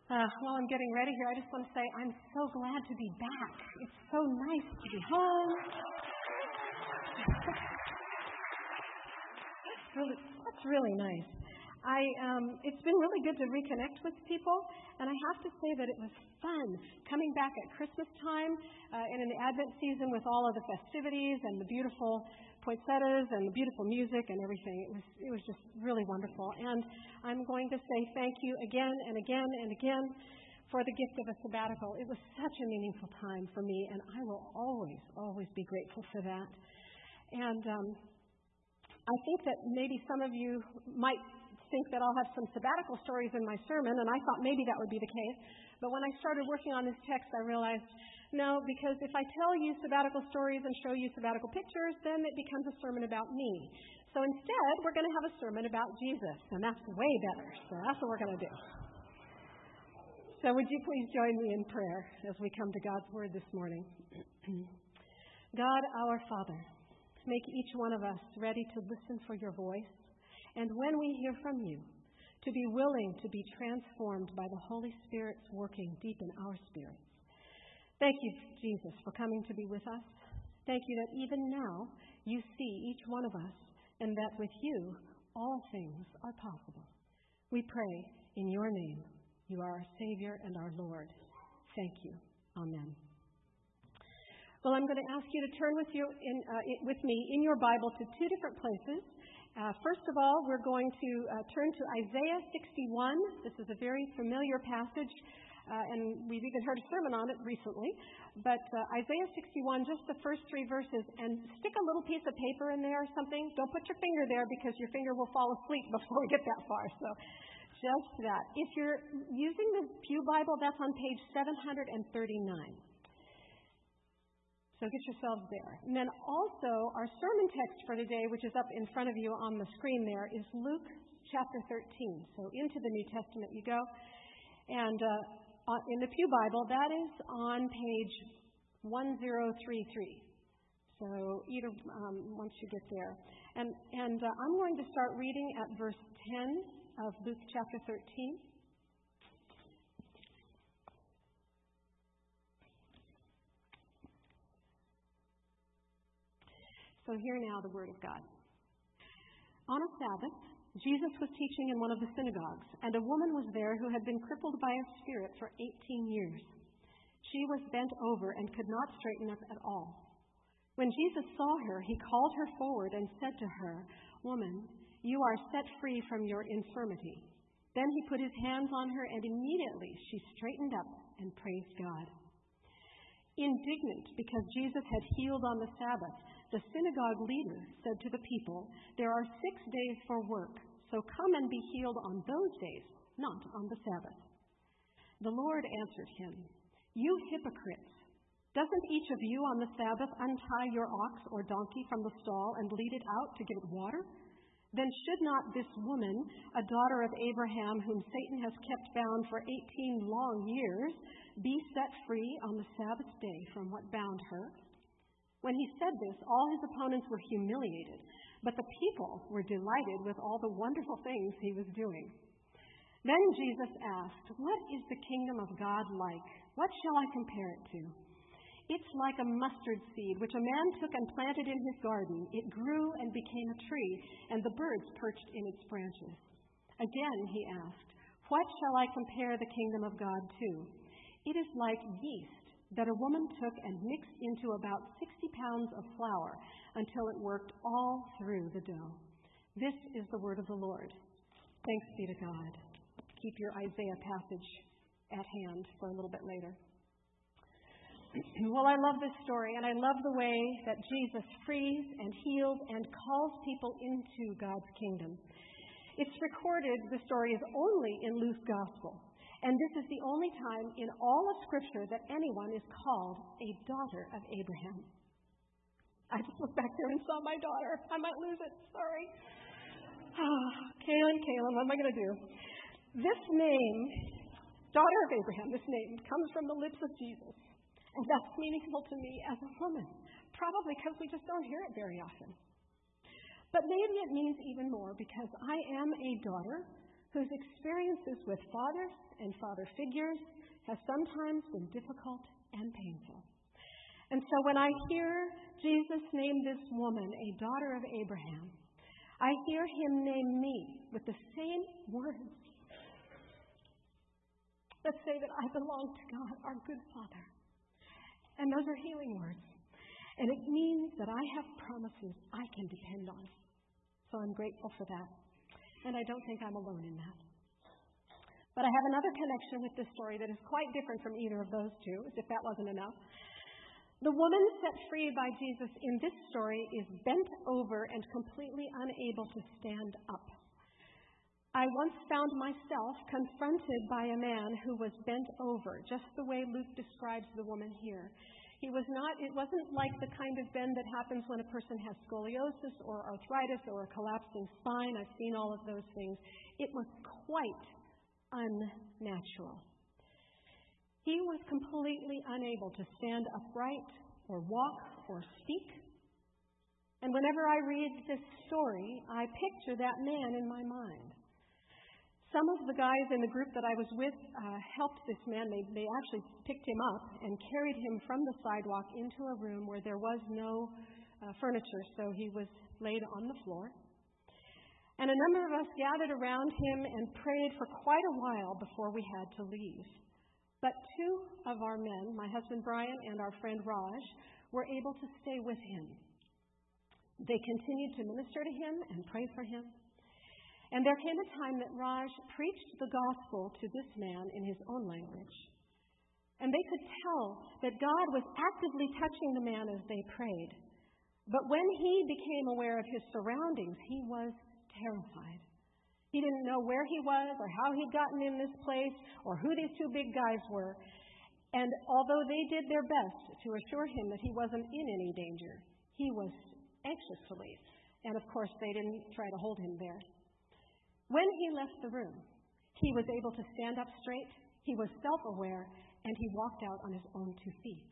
While I'm getting ready here, I just want to say I'm so glad to be back. It's so nice to be home. That's really nice. It's been really good to reconnect with people, and I have to say that it was fun coming back at Christmas time and in the Advent season with all of the festivities and the beautiful poinsettias and the beautiful music and everything. It was just really wonderful. And I'm going to say thank you again and again and again for the gift of a sabbatical. It was such a meaningful time for me, and I will always, always be grateful for that. And I think that maybe some of you might think that I'll have some sabbatical stories in my sermon, and I thought maybe that would be the case. But when I started working on this text, I realized, no, because if I tell you sabbatical stories and show you sabbatical pictures, then it becomes a sermon about me. So instead, we're going to have a sermon about Jesus, and that's way better. So that's what we're going to do. So would you please join me in prayer as we come to God's Word this morning? God, our Father, make each one of us ready to listen for your voice, and when we hear from you, to be willing to be transformed by the Holy Spirit's working deep in our spirits. Thank you, Jesus, for coming to be with us. Thank you that even now you see each one of us, and that with you all things are possible. We pray in your name. You are our Savior and our Lord. Thank you. Amen. Well, I'm going to ask you to turn with me in your Bible to two different places. First of all, we're going to turn to Isaiah 61. This is a very familiar passage, and we've even heard a sermon on it recently. But Isaiah 61, just the first three verses, and stick a little piece of paper in there or something. Don't put your finger there because your finger will fall asleep before we get that far. So just that. If you're using the Pew Bible, that's on page 739. So get yourselves there. And then also our sermon text for today, which is up in front of you on the screen there, is Luke chapter 13. So into the New Testament you go. And in the Pew Bible, that is on page 1033. So either once you get there. And I'm going to start reading at verse 10 of Luke chapter 13. So hear now the word of God. On a Sabbath, Jesus was teaching in one of the synagogues, and a woman was there who had been crippled by a spirit for 18 years. She was bent over and could not straighten up at all. When Jesus saw her, he called her forward and said to her, "Woman, you are set free from your infirmity." Then he put his hands on her, and immediately she straightened up and praised God. Indignant because Jesus had healed on the Sabbath, the synagogue leader said to the people, "There are 6 days for work, so come and be healed on those days, not on the Sabbath." The Lord answered him, "You hypocrites! Doesn't each of you on the Sabbath untie your ox or donkey from the stall and lead it out to give it water? Then should not this woman, a daughter of Abraham, whom Satan has kept bound for 18 long years, be set free on the Sabbath day from what bound her?" When he said this, all his opponents were humiliated, but the people were delighted with all the wonderful things he was doing. Then Jesus asked, "What is the kingdom of God like? What shall I compare it to? It's like a mustard seed, which a man took and planted in his garden. It grew and became a tree, and the birds perched in its branches." Again he asked, "What shall I compare the kingdom of God to? It is like yeast that a woman took and mixed into about 60 pounds of flour until it worked all through the dough." This is the word of the Lord. Thanks be to God. Keep your Isaiah passage at hand for a little bit later. Well, I love this story, and I love the way that Jesus frees and heals and calls people into God's kingdom. It's recorded, the story is only in Luke's gospel. And this is the only time in all of Scripture that anyone is called a daughter of Abraham. I just looked back there and saw my daughter. I might lose it. Sorry. Kaylin, what am I going to do? This name, daughter of Abraham, this name comes from the lips of Jesus. And that's meaningful to me as a woman, probably because we just don't hear it very often. But maybe it means even more because I am a daughter whose experiences with fathers and father figures have sometimes been difficult and painful. And so when I hear Jesus name this woman a daughter of Abraham, I hear him name me with the same words that say that I belong to God, our good Father. And those are healing words. And it means that I have promises I can depend on. So I'm grateful for that. And I don't think I'm alone in that. But I have another connection with this story that is quite different from either of those two, as if that wasn't enough. The woman set free by Jesus in this story is bent over and completely unable to stand up. I once found myself confronted by a man who was bent over, just the way Luke describes the woman here. It wasn't like the kind of bend that happens when a person has scoliosis or arthritis or a collapsing spine. I've seen all of those things. It was quite unnatural. He was completely unable to stand upright or walk or speak. And whenever I read this story, I picture that man in my mind. Some of the guys in the group that I was with helped this man. They actually picked him up and carried him from the sidewalk into a room where there was no furniture, so he was laid on the floor. And a number of us gathered around him and prayed for quite a while before we had to leave. But two of our men, my husband Brian and our friend Raj, were able to stay with him. They continued to minister to him and pray for him. And there came a time that Raj preached the gospel to this man in his own language. And they could tell that God was actively touching the man as they prayed. But when he became aware of his surroundings, he was terrified. He didn't know where he was or how he'd gotten in this place or who these two big guys were. And although they did their best to assure him that he wasn't in any danger, he was anxious to leave. And of course, they didn't try to hold him there. When he left the room, he was able to stand up straight, he was self-aware, and he walked out on his own 2 feet.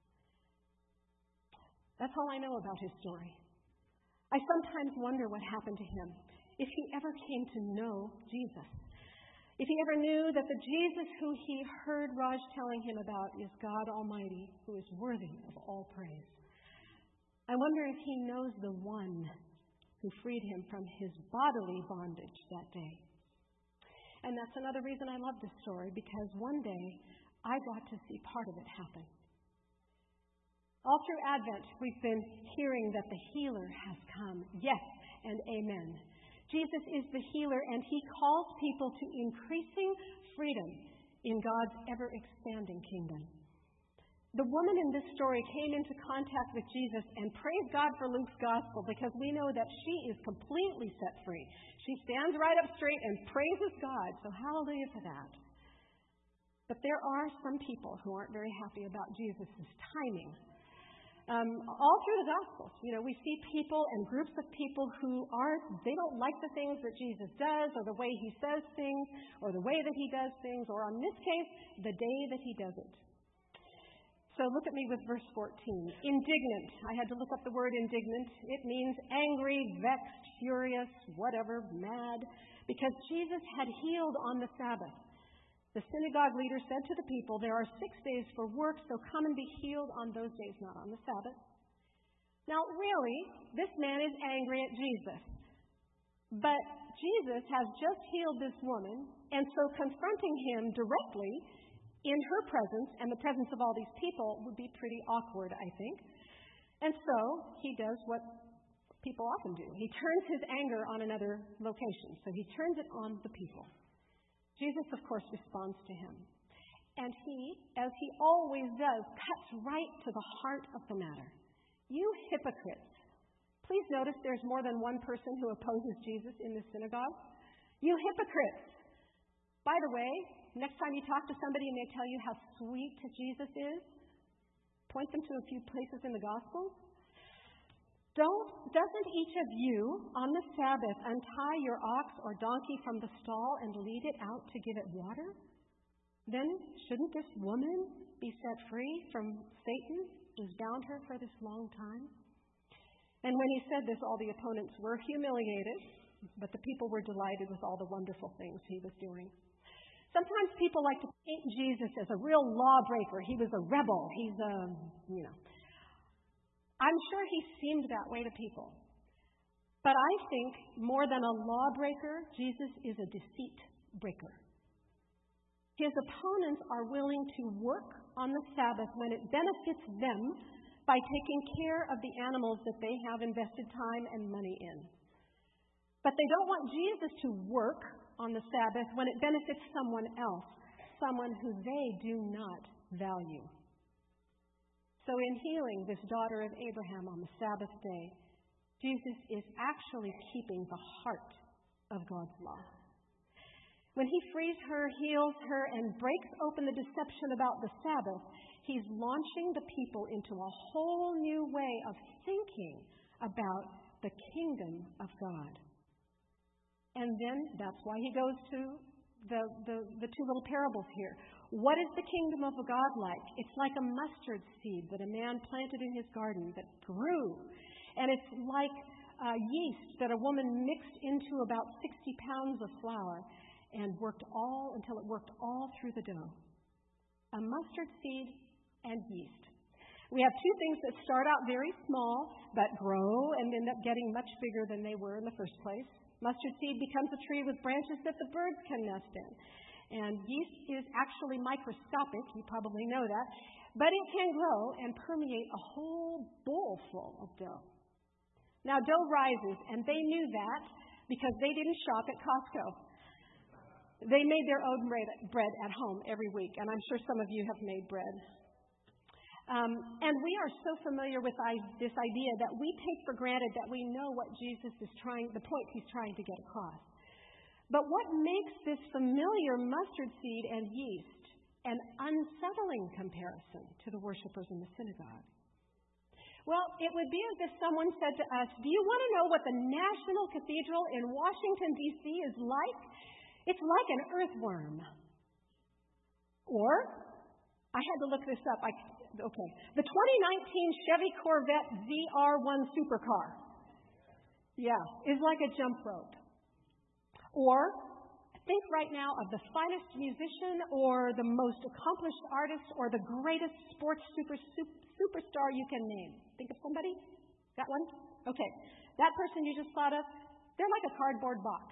That's all I know about his story. I sometimes wonder what happened to him. If he ever came to know Jesus, if he ever knew that the Jesus who he heard Raj telling him about is God Almighty, who is worthy of all praise. I wonder if he knows the one who freed him from his bodily bondage that day. And that's another reason I love this story, because one day I got to see part of it happen. All through Advent, we've been hearing that the healer has come. Yes and amen. Jesus is the healer, and he calls people to increasing freedom in God's ever-expanding kingdom. The woman in this story came into contact with Jesus, and praise God for Luke's gospel, because we know that she is completely set free. She stands right up straight and praises God, so hallelujah for that. But there are some people who aren't very happy about Jesus' timing. All through the Gospels, we see people and groups of people who they don't like the things that Jesus does, or the way he says things, or the way that he does things, or in this case, the day that he does it. So look at me with verse 14. Indignant. I had to look up the word indignant. It means angry, vexed, furious, whatever, mad, because Jesus had healed on the Sabbath. The synagogue leader said to the people, there are 6 days for work, so come and be healed on those days, not on the Sabbath. Now, really, this man is angry at Jesus. But Jesus has just healed this woman, and so confronting him directly in her presence and the presence of all these people would be pretty awkward, I think. And so he does what people often do. He turns his anger on another location. So he turns it on the people. Jesus, of course, responds to him. And he, as he always does, cuts right to the heart of the matter. You hypocrites. Please notice there's more than one person who opposes Jesus in this synagogue. You hypocrites. By the way, next time you talk to somebody and they tell you how sweet Jesus is, point them to a few places in the Gospels. Doesn't each of you on the Sabbath untie your ox or donkey from the stall and lead it out to give it water? Then shouldn't this woman be set free from Satan, who's bound her for this long time? And when he said this, all the opponents were humiliated, but the people were delighted with all the wonderful things he was doing. Sometimes people like to paint Jesus as a real lawbreaker. He was a rebel. He's I'm sure he seemed that way to people. But I think more than a lawbreaker, Jesus is a deceit breaker. His opponents are willing to work on the Sabbath when it benefits them by taking care of the animals that they have invested time and money in. But they don't want Jesus to work on the Sabbath when it benefits someone else, someone who they do not value. So in healing this daughter of Abraham on the Sabbath day, Jesus is actually keeping the heart of God's law. When he frees her, heals her, and breaks open the deception about the Sabbath, he's launching the people into a whole new way of thinking about the kingdom of God. And then that's why he goes to the two little parables here. What is the kingdom of God like? It's like a mustard seed that a man planted in his garden that grew. And it's like yeast that a woman mixed into about 60 pounds of flour and worked until it worked all through the dough. A mustard seed and yeast. We have two things that start out very small but grow and end up getting much bigger than they were in the first place. Mustard seed becomes a tree with branches that the birds can nest in. And yeast is actually microscopic, you probably know that, but it can grow and permeate a whole bowl full of dough. Now dough rises, and they knew that because they didn't shop at Costco. They made their own bread at home every week, and I'm sure some of you have made bread. And we are so familiar with this idea that we take for granted that we know what Jesus is the point he's trying to get across. But what makes this familiar mustard seed and yeast an unsettling comparison to the worshipers in the synagogue? Well, it would be as if someone said to us, do you want to know what the National Cathedral in Washington, D.C. is like? It's like an earthworm. Or, I had to look this up. The 2019 Chevy Corvette ZR1 supercar, is like a jump rope. Or, think right now of the finest musician or the most accomplished artist or the greatest sports superstar you can name. Think of somebody? Got one? Okay. That person you just thought of, they're like a cardboard box.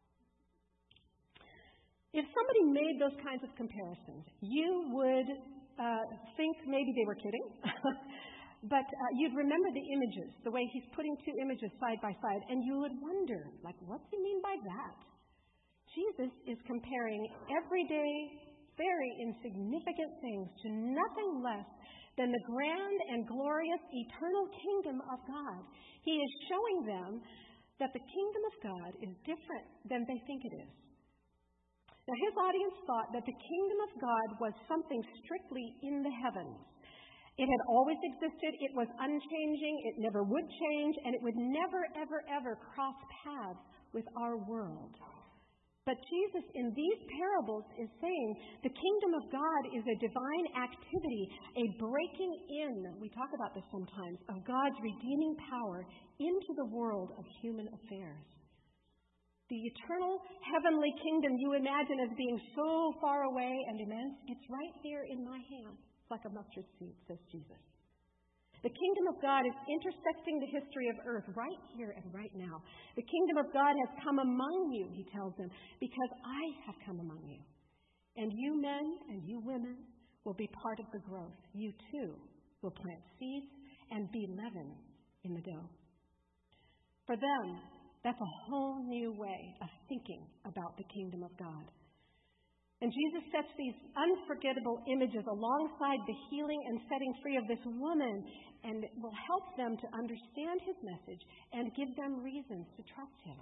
If somebody made those kinds of comparisons, you would think maybe they were kidding. But you'd remember the images, the way he's putting two images side by side, and you would wonder, what's he mean by that? Jesus is comparing everyday, very insignificant things to nothing less than the grand and glorious eternal kingdom of God. He is showing them that the kingdom of God is different than they think it is. Now, his audience thought that the kingdom of God was something strictly in the heavens. It had always existed, it was unchanging, it never would change, and it would never, ever, ever cross paths with our world. But Jesus, in these parables, is saying the kingdom of God is a divine activity, a breaking in, we talk about this sometimes, of God's redeeming power into the world of human affairs. The eternal heavenly kingdom you imagine as being so far away and immense, it's right here in my hand. It's like a mustard seed, says Jesus. The kingdom of God is intersecting the history of earth right here and right now. The kingdom of God has come among you, he tells them, because I have come among you. And you men and you women will be part of the growth. You too will plant seeds and be leaven in the dough. For them, that's a whole new way of thinking about the kingdom of God. And Jesus sets these unforgettable images alongside the healing and setting free of this woman, and it will help them to understand his message and give them reasons to trust him.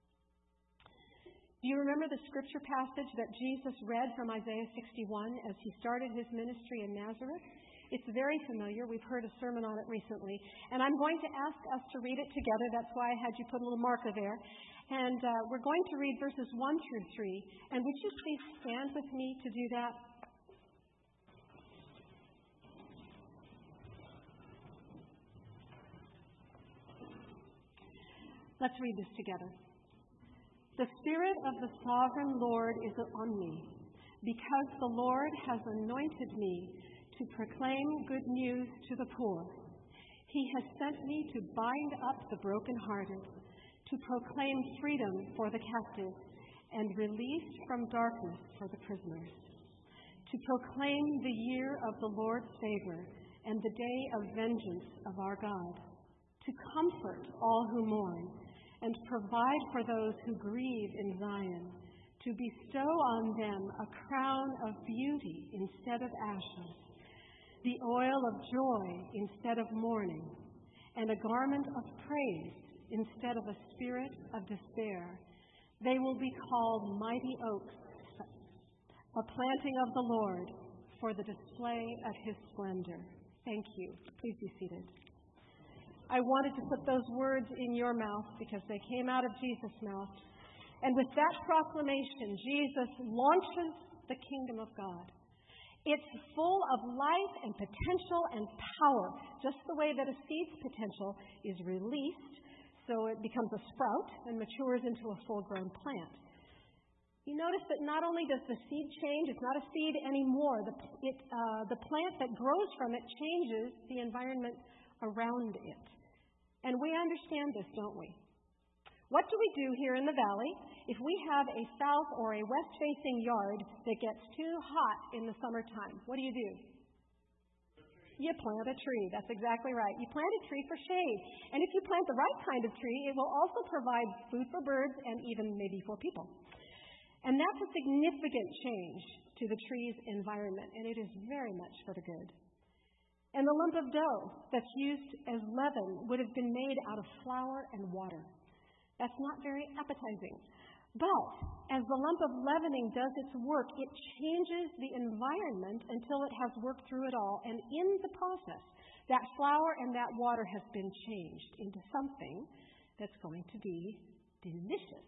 Do you remember the scripture passage that Jesus read from Isaiah 61 as he started his ministry in Nazareth? It's very familiar. We've heard a sermon on it recently. And I'm going to ask us to read it together. That's why I had you put a little marker there. And we're going to read verses 1 through 3. And would you please stand with me to do that? Let's read this together. The Spirit of the Sovereign Lord is on me, because the Lord has anointed me to proclaim good news to the poor. He has sent me to bind up the brokenhearted, to proclaim freedom for the captives and release from darkness for the prisoners, to proclaim the year of the Lord's favor and the day of vengeance of our God, to comfort all who mourn and provide for those who grieve in Zion, to bestow on them a crown of beauty instead of ashes, the oil of joy instead of mourning, and a garment of praise instead of a spirit of despair. They will be called mighty oaks, a planting of the Lord for the display of His splendor. Thank you. Please be seated. I wanted to put those words in your mouth because they came out of Jesus' mouth. And with that proclamation, Jesus launches the kingdom of God. It's full of life and potential and power, just the way that a seed's potential is released so it becomes a sprout and matures into a full-grown plant. You notice that not only does the seed change, it's not a seed anymore. The plant that grows from it changes the environment around it. And we understand this, don't we? What do we do here in the valley if we have a south or a west-facing yard that gets too hot in the summertime? What do? You plant a tree. That's exactly right. You plant a tree for shade. And if you plant the right kind of tree, it will also provide food for birds and even maybe for people. And that's a significant change to the tree's environment, and it is very much for the good. And the lump of dough that's used as leaven would have been made out of flour and water. That's not very appetizing. But as the lump of leavening does its work, it changes the environment until it has worked through it all. And in the process, that flour and that water has been changed into something that's going to be delicious.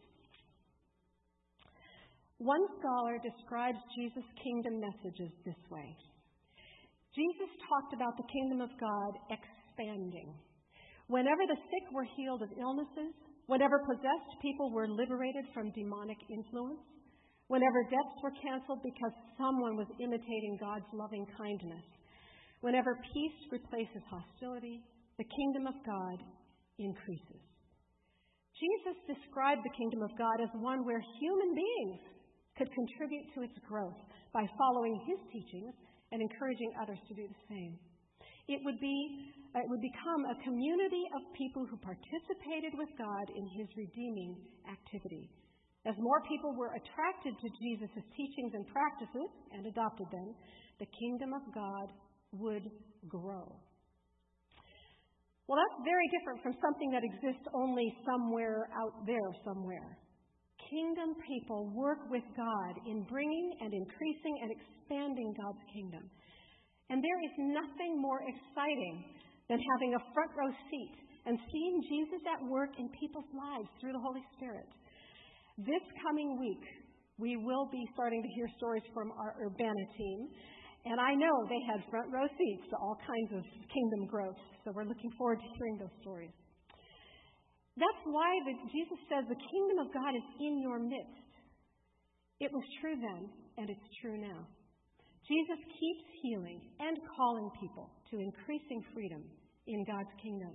One scholar describes Jesus' kingdom messages this way. Jesus talked about the kingdom of God expanding. Whenever the sick were healed of illnesses, whenever possessed people were liberated from demonic influence, whenever debts were canceled because someone was imitating God's loving kindness, whenever peace replaces hostility, the kingdom of God increases. Jesus described the kingdom of God as one where human beings could contribute to its growth by following His teachings and encouraging others to do the same. It would become a community of people who participated with God in His redeeming activity. As more people were attracted to Jesus' teachings and practices and adopted them, the kingdom of God would grow. Well, that's very different from something that exists only somewhere out there somewhere. Kingdom people work with God in bringing and increasing and expanding God's kingdom. And there is nothing more exciting than having a front row seat and seeing Jesus at work in people's lives through the Holy Spirit. This coming week, we will be starting to hear stories from our Urbana team. And I know they had front row seats to all kinds of kingdom growth. So we're looking forward to hearing those stories. That's why Jesus says the kingdom of God is in your midst. It was true then, and it's true now. Jesus keeps healing and calling people to increasing freedom in God's kingdom.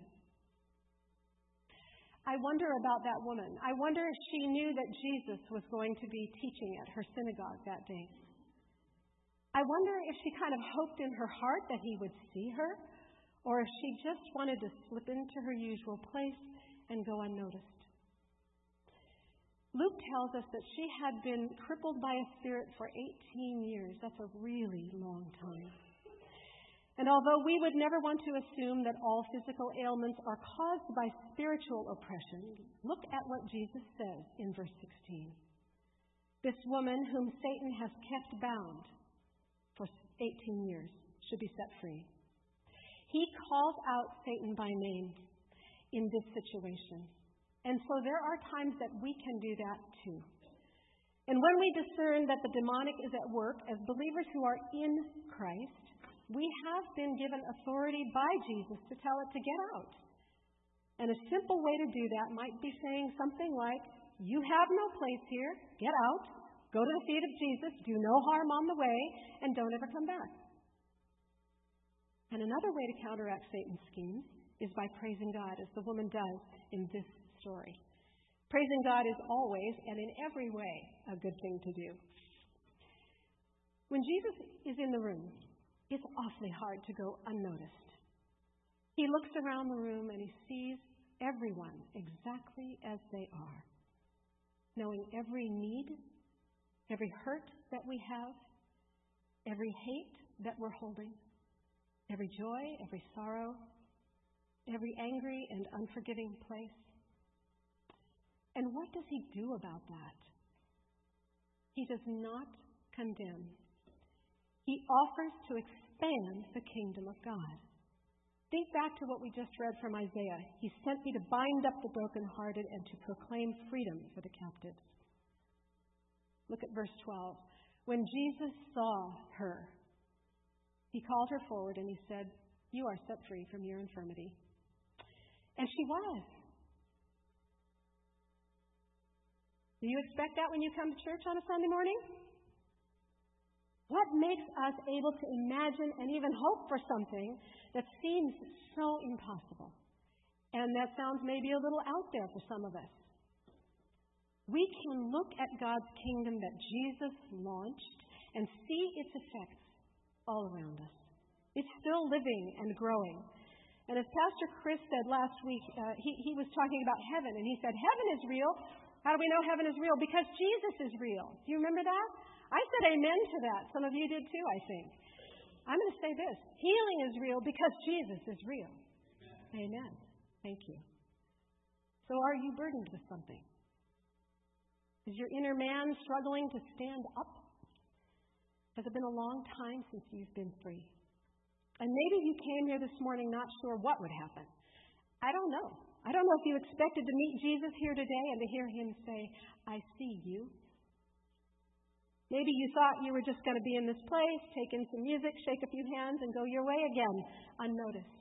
I wonder about that woman. I wonder if she knew that Jesus was going to be teaching at her synagogue that day. I wonder if she kind of hoped in her heart that He would see her, or if she just wanted to slip into her usual place and go unnoticed. Luke tells us that she had been crippled by a spirit for 18 years. That's a really long time. And although we would never want to assume that all physical ailments are caused by spiritual oppression, look at what Jesus says in verse 16. This woman whom Satan has kept bound for 18 years should be set free. He calls out Satan by name in this situation. And so there are times that we can do that too. And when we discern that the demonic is at work, as believers who are in Christ, we have been given authority by Jesus to tell it to get out. And a simple way to do that might be saying something like, You have no place here. Get out. Go to the feet of Jesus. Do no harm on the way. And don't ever come back. And another way to counteract Satan's schemes is by praising God, as the woman does in this story. Praising God is always and in every way a good thing to do. When Jesus is in the room, it's awfully hard to go unnoticed. He looks around the room and he sees everyone exactly as they are, knowing every need, every hurt that we have, every hate that we're holding, every joy, every sorrow, every angry and unforgiving place. And what does he do about that? He does not condemn. He offers to expand the kingdom of God. Think back to what we just read from Isaiah. He sent me to bind up the brokenhearted and to proclaim freedom for the captives. Look at verse 12. When Jesus saw her, he called her forward and he said, "You are set free from your infirmity." And she was. Do you expect that when you come to church on a Sunday morning? What makes us able to imagine and even hope for something that seems so impossible? And that sounds maybe a little out there for some of us. We can look at God's kingdom that Jesus launched and see its effects all around us. It's still living and growing. And as Pastor Chris said last week, he was talking about heaven, and he said, heaven is real. How do we know heaven is real? Because Jesus is real. Do you remember that? I said amen to that. Some of you did too, I think. I'm going to say this. Healing is real because Jesus is real. Amen. Thank you. So are you burdened with something? Is your inner man struggling to stand up? Has it been a long time since you've been free? And maybe you came here this morning not sure what would happen. I don't know. I don't know if you expected to meet Jesus here today and to hear him say, "I see you." Maybe you thought you were just going to be in this place, take in some music, shake a few hands, and go your way again, unnoticed.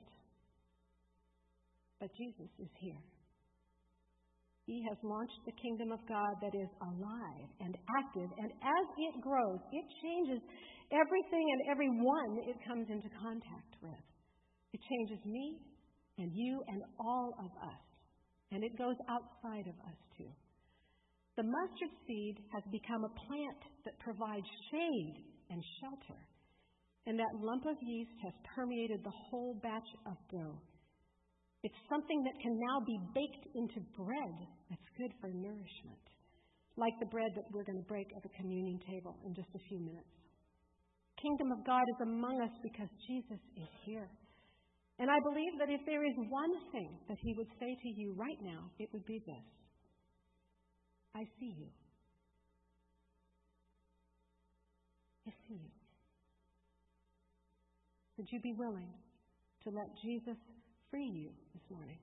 But Jesus is here. He has launched the kingdom of God that is alive and active, and as it grows, it changes everything and everyone it comes into contact with. It changes me and you and all of us, and it goes outside of us too. The mustard seed has become a plant that provides shade and shelter, and that lump of yeast has permeated the whole batch of dough. It's something that can now be baked into bread that's good for nourishment, like the bread that we're going to break at the communion table in just a few minutes. The kingdom of God is among us because Jesus is here. And I believe that if there is one thing that he would say to you right now, it would be this: I see you. I see you. Would you be willing to let Jesus free you this morning?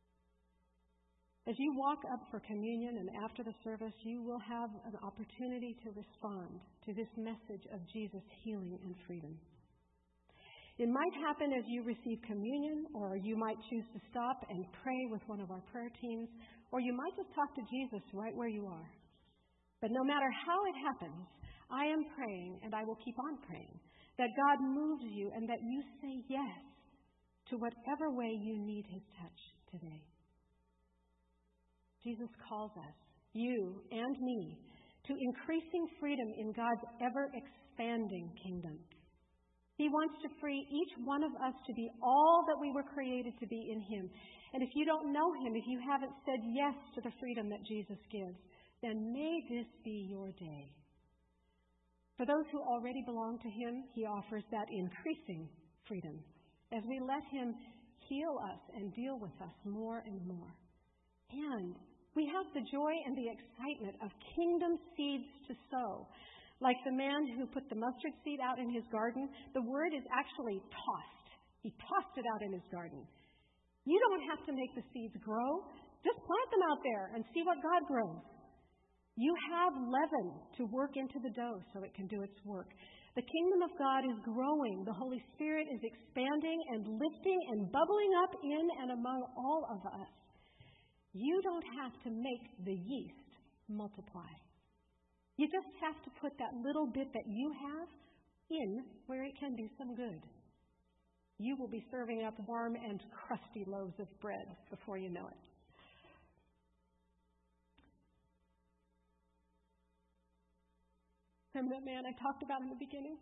As you walk up for communion and after the service, you will have an opportunity to respond to this message of Jesus' healing and freedom. It might happen as you receive communion, or you might choose to stop and pray with one of our prayer teams, or you might just talk to Jesus right where you are. But no matter how it happens, I am praying, and I will keep on praying, that God moves you and that you say yes to whatever way you need his touch today. Jesus calls us, you and me, to increasing freedom in God's ever-expanding kingdom. He wants to free each one of us to be all that we were created to be in him. And if you don't know him, if you haven't said yes to the freedom that Jesus gives, then may this be your day. For those who already belong to him, he offers that increasing freedom as we let him heal us and deal with us more and more. And we have the joy and the excitement of kingdom seeds to sow. Like the man who put the mustard seed out in his garden, the word is actually tossed. He tossed it out in his garden. You don't have to make the seeds grow. Just plant them out there and see what God grows. You have leaven to work into the dough so it can do its work. The kingdom of God is growing. The Holy Spirit is expanding and lifting and bubbling up in and among all of us. You don't have to make the yeast multiply. You just have to put that little bit that you have in where it can do some good. You will be serving up warm and crusty loaves of bread before you know it. Remember that man I talked about in the beginning?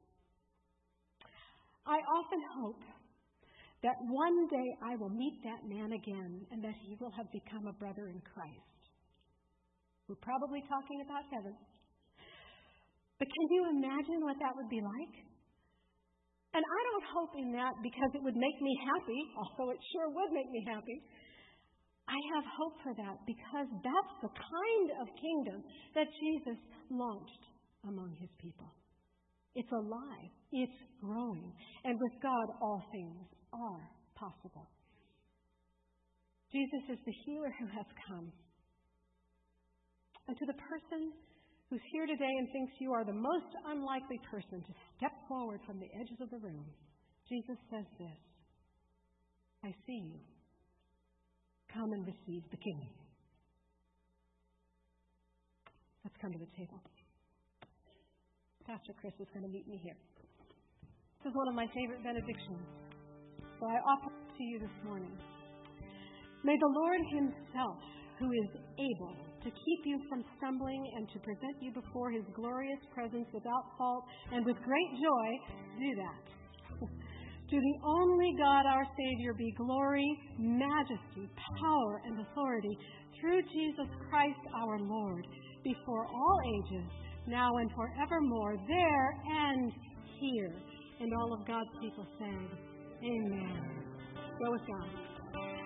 I often hope that one day I will meet that man again and that he will have become a brother in Christ. We're probably talking about heaven. But can you imagine what that would be like? And I don't hope in that because it would make me happy, although it sure would make me happy. I have hope for that because that's the kind of kingdom that Jesus launched among his people. It's alive. It's growing. And with God, all things are possible. Jesus is the healer who has come. And to the person who's here today and thinks you are the most unlikely person to step forward from the edges of the room, Jesus says this: I see you. Come and receive the kingdom. Let's come to the table. Pastor Chris is going to meet me here. This is one of my favorite benedictions, so I offer it to you this morning. May the Lord himself, who is able to keep you from stumbling and to present you before his glorious presence without fault and with great joy, do that. To the only God our Savior be glory, majesty, power, and authority through Jesus Christ our Lord, before all ages, now and forevermore, there and here. And all of God's people said, Amen. Go with God.